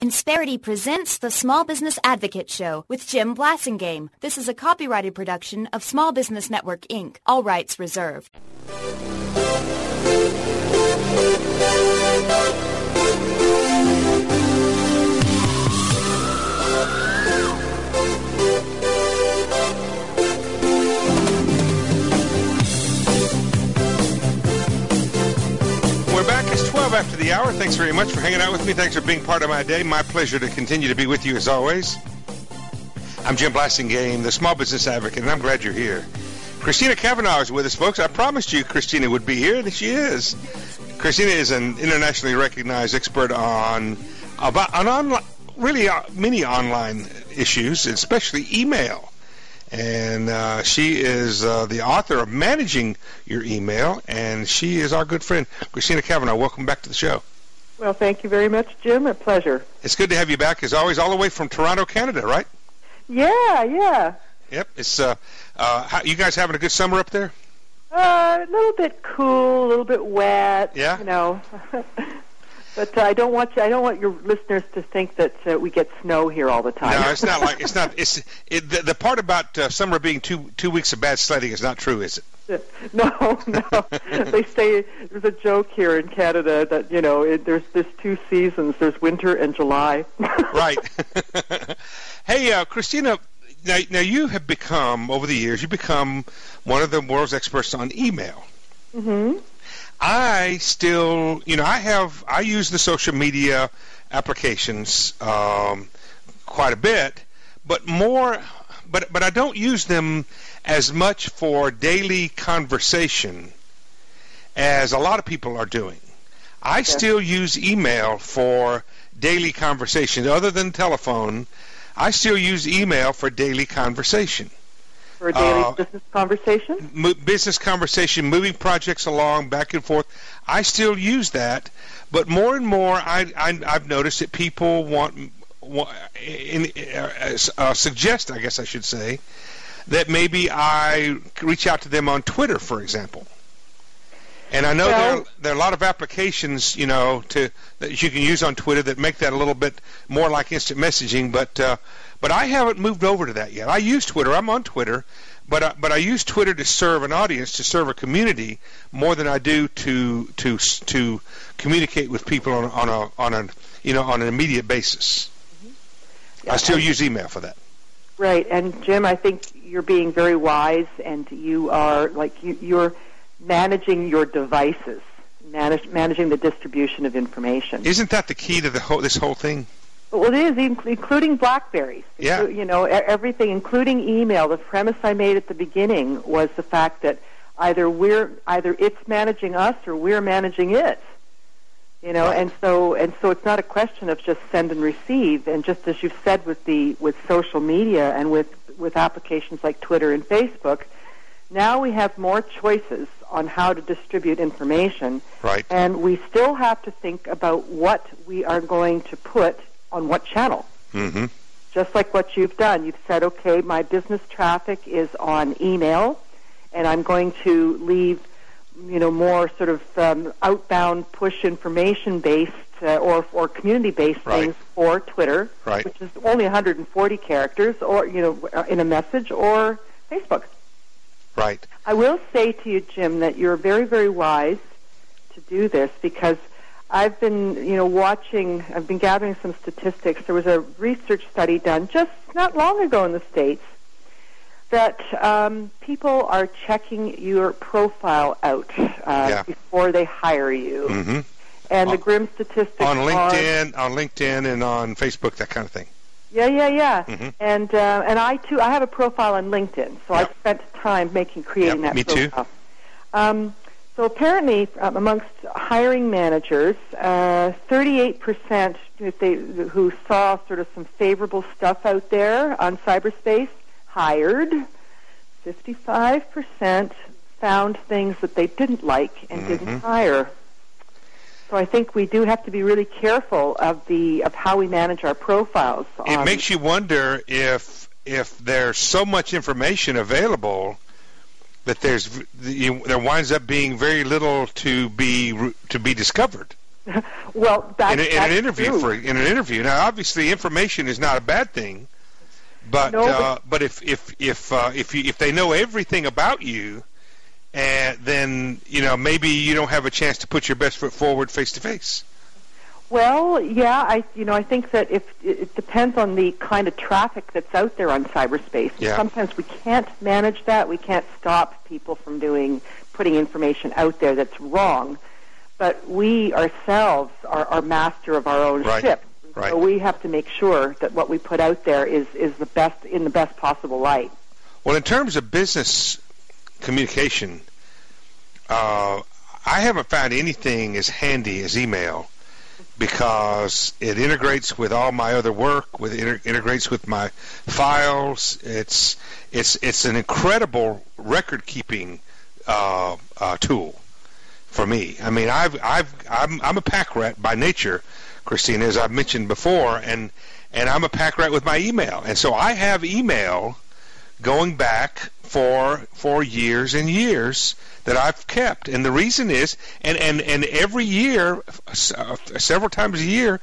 Insperity presents the Small Business Advocate Show with Jim Blasingame. This is a copyrighted production of Small Business Network, Inc., all rights reserved. We're back. It's 12 after the hour. Thanks very much for hanging out with me. Thanks for being part of my day. My pleasure to continue to be with you as always. I'm Jim Blasingame, the Small Business Advocate, and I'm glad you're here. Christina Cavanaugh is with us, folks. I promised you Christina would be here, and she is. Christina is an internationally recognized expert on many online issues, especially email. And she is the author of Managing Your Email, and she is our good friend, Christina Cavanaugh. Welcome back to the show. Well, thank you very much, Jim. A pleasure. It's good to have you back, as always, all the way from Toronto, Canada, right? Yeah. Yep. It's you guys having a good summer up there? A little bit cool, a little bit wet. Yeah. You know. But I don't want your listeners to think that we get snow here all the time. No, it's not like it's not. The part about summer being two weeks of bad sledding is not true, is it? No. They say there's a joke here in Canada that there's two seasons. There's winter and July. Right. Hey, Christina. Now you have become, over the years, one of the world's experts on email. Mm-hmm. I still, I use the social media applications quite a bit, but I don't use them as much for daily conversation as a lot of people are doing. I still use email for daily conversation. Other than telephone, I still use email for daily conversation. For a daily business conversation? Business conversation, moving projects along, back and forth. I still use that, but more and more I've noticed that people suggest, I guess I should say, that maybe I reach out to them on Twitter, for example. And I know there are a lot of applications, that you can use on Twitter that make that a little bit more like instant messaging, but I haven't moved over to that yet. I use Twitter. I'm on Twitter, but I use Twitter to serve an audience, to serve a community, more than I do to communicate with people on an immediate basis. Mm-hmm. Yeah, I still use email for that. Right, and Jim, I think you're being very wise, and you are you're managing your devices, managing the distribution of information. Isn't that the key to this whole thing? Well, it is, including BlackBerries. Yeah. Everything, including email. The premise I made at the beginning was the fact that either it's managing us or we're managing it. Right. and so it's not a question of just send and receive. And just as you've said with social media and with applications like Twitter and Facebook, now we have more choices on how to distribute information. Right. And we still have to think about what we are going to put on what channel. Mm-hmm. Just like what you've done. You've said, okay, my business traffic is on email, and I'm going to leave, more sort of outbound push information-based or community-based things for Twitter, which is only 140 characters, or, in a message, or Facebook. Right. I will say to you, Jim, that you're very, very wise to do this, because I've been, I've been gathering some statistics. There was a research study done just not long ago in the States that people are checking your profile out before they hire you. Mm-hmm. And the grim statistics on LinkedIn and on Facebook, that kind of thing. Yeah. Mm-hmm. And I too, I have a profile on LinkedIn, so I've spent time creating that profile. Me too. So apparently, amongst hiring managers, 38% who saw sort of some favorable stuff out there on cyberspace hired. 55% found things that they didn't like and didn't hire. So I think we do have to be really careful of how we manage our profiles. It makes you wonder if there's so much information available that there winds up being very little to be discovered. Well, that's in an interview true. in an interview. Now, obviously, information is not a bad thing, but if they know everything about you, then maybe you don't have a chance to put your best foot forward face to face. Well, yeah, I think that if it depends on the kind of traffic that's out there on cyberspace. Yeah. Sometimes we can't manage that. We can't stop people from putting information out there that's wrong. But we ourselves are master of our own ship. Right. So we have to make sure that what we put out there is the best in the best possible light. Well, in terms of business communication, I haven't found anything as handy as email, because it integrates with all my other work, integrates with my files. It's an incredible record-keeping tool for me. I mean, I'm a pack rat by nature, Christina, as I've mentioned before, and I'm a pack rat with my email, and so I have email going back for years and years that I've kept. And the reason is, and every year, several times a year,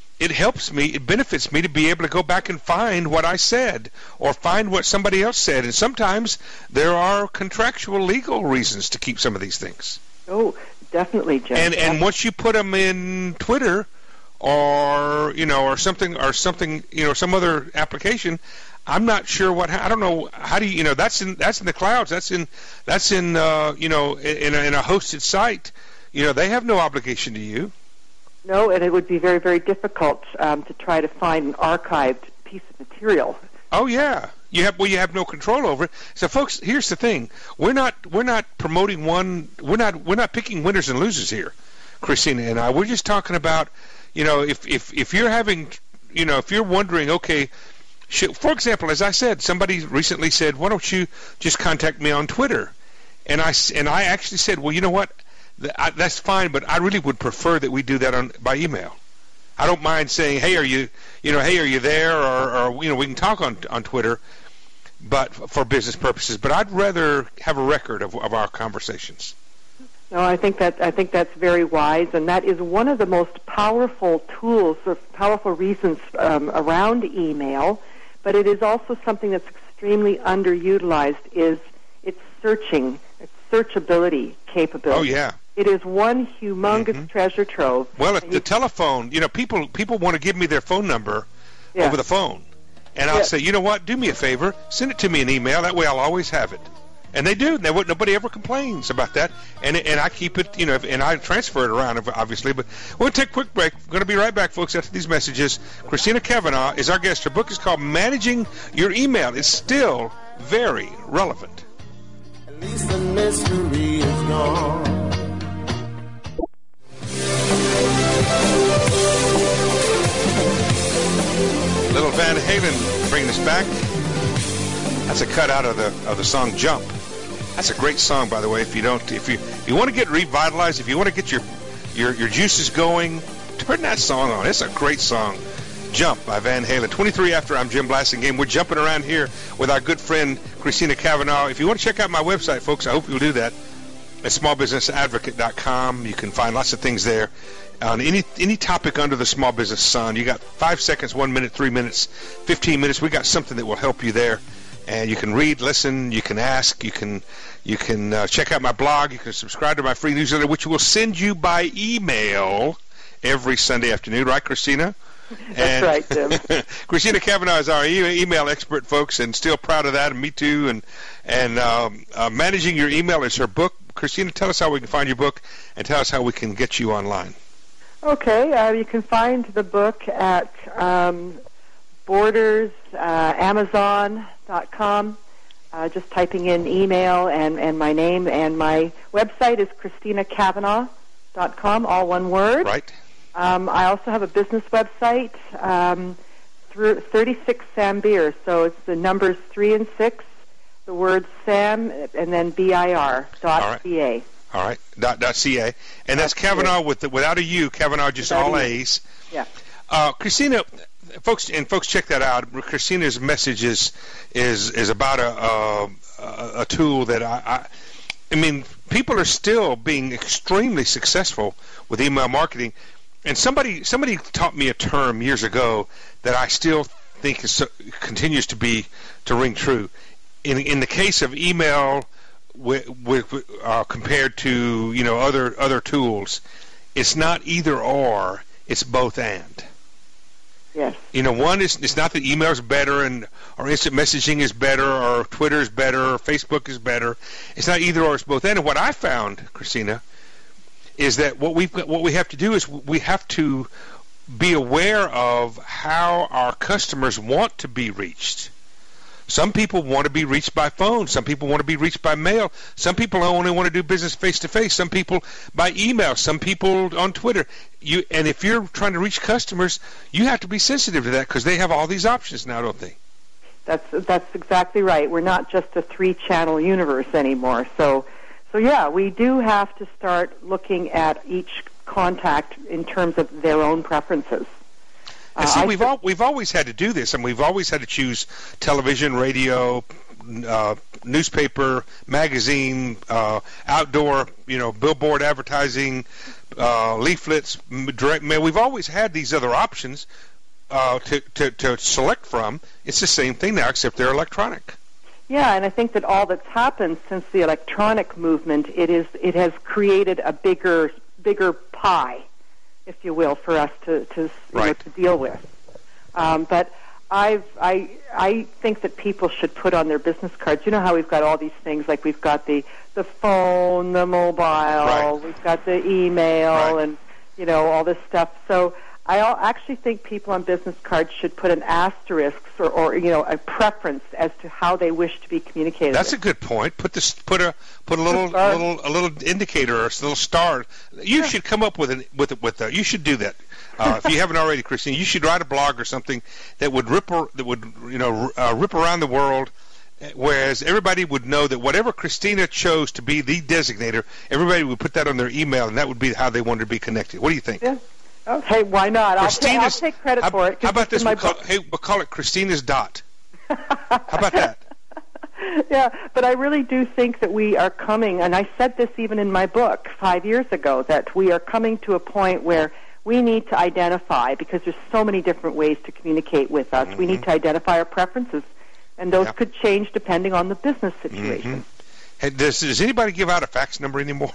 it benefits me to be able to go back and find what I said or find what somebody else said. And sometimes there are contractual legal reasons to keep some of these things. Oh, definitely, Jim. And once you put them in Twitter or something, some other application, I'm not sure I don't know, how do you, that's in the clouds, that's in in a hosted site. They have no obligation to you. No, and it would be very, very difficult to try to find an archived piece of material. Oh yeah, you have no control over it. So folks, here's the thing: we're not promoting one. We're not picking winners and losers here, Christina and I. We're just talking about, if you're having, if you're wondering, okay. For example, as I said, somebody recently said, "Why don't you just contact me on Twitter?" And I actually said, "Well, you know what? That's fine, but I really would prefer that we do that by email. I don't mind saying, hey, are you there, or we can talk on Twitter, but for business purposes. But I'd rather have a record of our conversations." No, I think that's very wise, and that is one of the most powerful tools or powerful reasons around email. But it is also something that's extremely underutilized, is its searchability capability. Oh, yeah. It is one humongous treasure trove. Well, the telephone, people want to give me their phone number over the phone. And I'll say, you know what, do me a favor, send it to me in email, that way I'll always have it. And they do. Nobody ever complains about that. And I keep it, and I transfer it around, obviously. But we'll take a quick break. We're going to be right back, folks, after these messages. Christina Cavanaugh is our guest. Her book is called Managing Your Email. It's still very relevant. At least the mystery is gone. Little Van Halen bringing us back. That's a cut out of the song Jump. That's a great song, by the way. If you want to get revitalized, if you want to get your juices going, turn that song on. It's a great song. Jump by Van Halen. 23 after, I'm Jim Blasingame. We're jumping around here with our good friend Christina Cavanaugh. If you want to check out my website, folks, I hope you'll do that. At smallbusinessadvocate.com. You can find lots of things there on any topic under the small business sun. You got 5 seconds, 1 minute, 3 minutes, 15 minutes. We got something that will help you there. And you can read, listen, you can ask, you can check out my blog, you can subscribe to my free newsletter, which will send you by email every Sunday afternoon, right, Christina? That's right, Jim. Christina Cavanaugh is our email expert, folks, and still proud of that, and me too. And Managing Your Email is her book. Christina, tell us how we can find your book, and tell us how we can get you online. Okay, you can find the book at Borders, Amazon.com. Just typing in email and my name, and my website is ChristinaCavanaugh.com, all one word. Right. I also have a business website, through 36 Sam Beer, so it's the numbers 3 and 6, the word Sam, and then BIR.ca. All right, .ca, and that's Cavanaugh without a U. Cavanaugh, just all A's. Yeah. Christina, folks, check that out. Christina's message is about a tool that I mean, people are still being extremely successful with email marketing. And somebody taught me a term years ago that I still think continues to ring true. In the case of email, compared to other tools, it's not either or, it's both and. Yes. One is, it's not that email is better or instant messaging is better or Twitter is better or Facebook is better. It's not either or, it's both and. And what I found, Christina, is that what we have to do is we have to be aware of how our customers want to be reached. Some people want to be reached by phone. Some people want to be reached by mail. Some people only want to do business face-to-face. Some people by email. Some people on Twitter. And if you're trying to reach customers, you have to be sensitive to that because they have all these options now, don't they? That's exactly right. We're not just a 3-channel universe anymore. So yeah, we do have to start looking at each contact in terms of their own preferences. And see, we've always had to do this, and we've always had to choose television, radio, newspaper, magazine, outdoor, billboard advertising, leaflets, direct mail. We've always had these other options to select from. It's the same thing now, except they're electronic. Yeah, and I think that all that's happened since the electronic movement, it has created a bigger pie, if you will, for us to deal with. But I think that people should put on their business cards. You know how we've got all these things, like we've got the phone, the mobile, we've got the email, and all this stuff. So I actually think people on business cards should put an asterisk or a preference as to how they wish to be communicated. That's a good point. Put a little indicator or a little star. You should come up with you should do that. If you haven't already, Christine, you should write a blog or something that would rip around the world, whereas everybody would know that whatever Christina chose to be the designator, everybody would put that on their email, and that would be how they wanted to be connected. What do you think? Yeah. Okay, why not? I'll take credit for it. How about this? We'll call it Christina's dot. How about that? Yeah, but I really do think that we are coming, and I said this even in my book 5 years ago, that we are coming to a point where we need to identify, because there's so many different ways to communicate with us, we need to identify our preferences, and those could change depending on the business situation. Hey, does anybody give out a fax number anymore?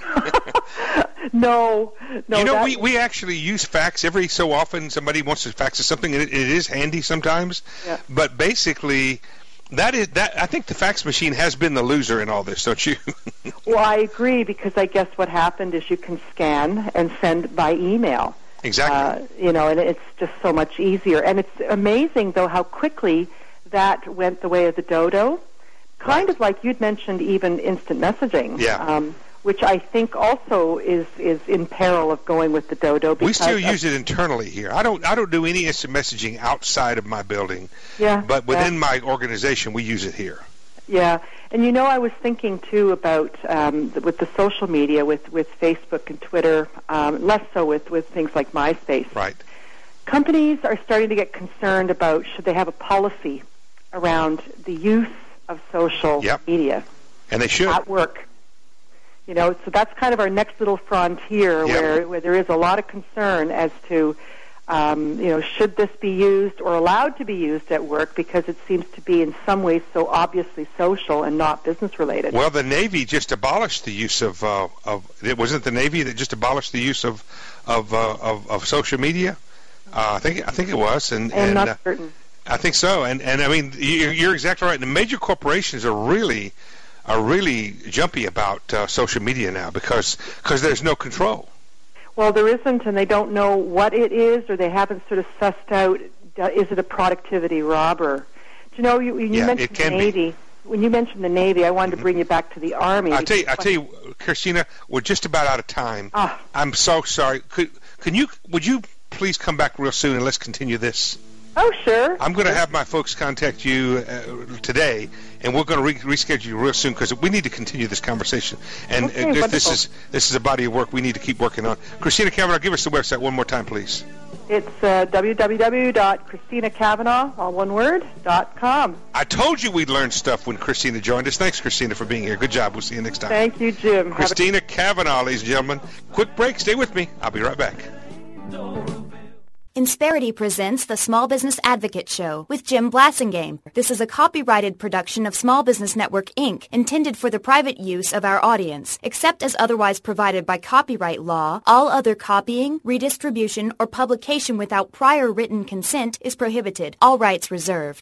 No. We actually use fax every so often. Somebody wants to fax us something, and it is handy sometimes. Yeah. But basically, I think the fax machine has been the loser in all this, don't you? Well, I agree, because I guess what happened is you can scan and send by email. Exactly. And it's just so much easier. And it's amazing, though, how quickly that went the way of the dodo. Kind of like you'd mentioned, even instant messaging. Yeah. Which I think also is in peril of going with the dodo. We still use it internally here. I don't do any instant messaging outside of my building. Yeah. But within my organization, we use it here. Yeah, and I was thinking too about with the social media, with Facebook and Twitter, less so with things like MySpace. Right. Companies are starting to get concerned about should they have a policy around the use of social media. And they should. At work. So that's kind of our next little frontier where there is a lot of concern as to, should this be used or allowed to be used at work, because it seems to be in some ways so obviously social and not business related. Well, the Navy just abolished the use of it wasn't the Navy that just abolished the use of social media. I think it was, and I'm not certain. I think so, and I mean you're exactly right. The major corporations are really jumpy about social media now because there's no control. Well, there isn't, and they don't know what it is, or they haven't sort of sussed out, is it a productivity robber? Do you know, you mentioned the Navy. When you mentioned the Navy, I wanted to bring you back to the Army. I tell you, Christina, we're just about out of time. I'm so sorry. Would you please come back real soon and let's continue this? Oh, sure. I'm going to have my folks contact you today, and we're going to reschedule you real soon because we need to continue this conversation. And Okay, this is a body of work we need to keep working on. Christina Cavanaugh, give us the website one more time, please. It's www.ChristinaCavanaugh, all one word, .com. I told you we'd learn stuff when Christina joined us. Thanks, Christina, for being here. Good job. We'll see you next time. Thank you, Jim. Christina Cavanaugh, ladies and gentlemen. Quick break. Stay with me. I'll be right back. Insperity presents the Small Business Advocate Show with Jim Blasingame. This is a copyrighted production of Small Business Network, Inc., intended for the private use of our audience. Except as otherwise provided by copyright law, all other copying, redistribution, or publication without prior written consent is prohibited. All rights reserved.